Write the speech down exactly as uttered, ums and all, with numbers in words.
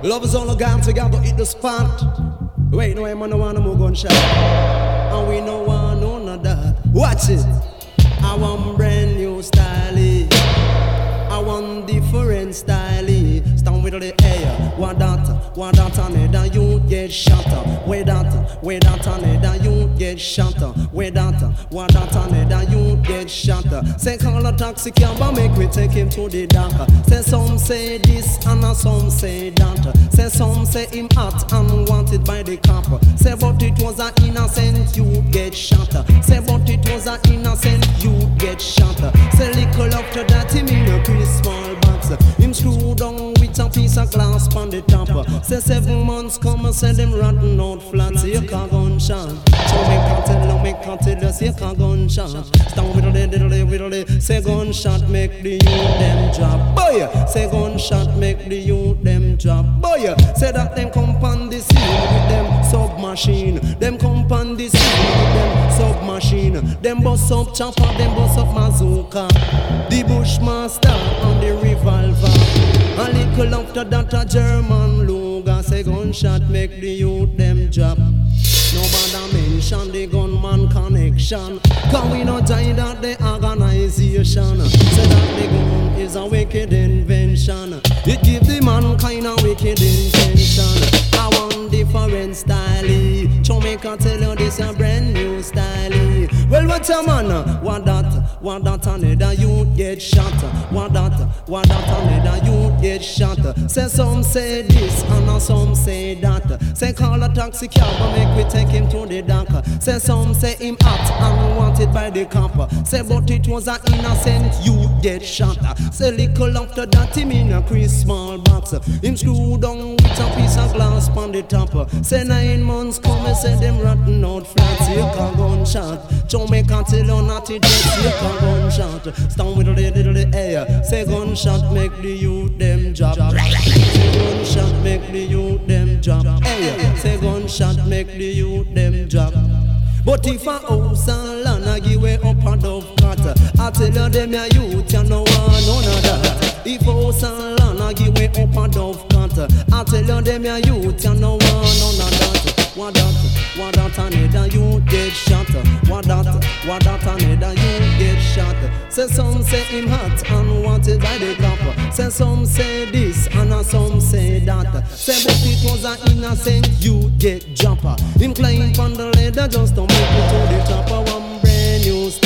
Love is all gone together, hit the spot. Wait, no, I'm on the one more gunshot. And we no want none of that. Watch it. I want brand new style. I want different style. Stand with the air. What that? What that on it? And you get shot up. Wait that? Wait that on it? And you get shot up. Wait that? What that on it? And you get shot up. Say call a taxi cab and make me take him to the doctor. Say some say this and some say that. Say some say him hot and wanted by the cop. Say but it was an innocent, you get shot. Say but it was an innocent, you get shot. Say little after that him in a pretty small box. Him screw down with a piece of glass on the top. Say seven months come and say them rotten out flat. Say you can't gunshot. So me can't tell you, me can't tell you, say you can't gunshot. Stand with the diddly diddly. Say gunshot make the youth them drop. Boy, say gunshot make the youth them drop. Boy, say that them come on the scene with them submachine. Them come on the scene with them submachine. Them bust up chopper, them bust up bazooka. The Bushmaster and the revolver. A little after that a German Luger. Say gunshot make the youth them drop. Nobody mention the gunman connection. Cause we not join that the organization. Say that the gun is a wicked invention. It give the man kind of wicked intention. I want different style. Jamaica tell you this a brand new style. Well, what's a man? What that? What that on it? And you get shot. What that? What that on it? And you get shot. Say some say this and some say that. Say call a taxi cab and make we take him to the doctor. Say some say him hot and wanted by the cop. Say but it was an innocent, you get shot. Say little after that him in a Chris small box. Him screw down with a piece of glass on the top. Say nine months come and say them rotten out flat. Say you can't gunshot. Jamaica tell you not to just you can't gunshot. Stand with the little air. Say gunshot make the youth them drop. Say gunshot make the youth them drop. Hey, say gunshot make the youth them drop. But if a house and land I give way up and dove cut, I tell you them ya youth you no want none of that. If house and land I give way up and dove cut, I tell you them ya youth you no want none of that. What that? What that on it and you get shot. What that? What that on it and you get shot. Say some say him hot and wanted by the cop. Say some say this and some say that. Say but it was an innocent, you get jumper. Him climb on the ladder just to make it to the top of one brand new style.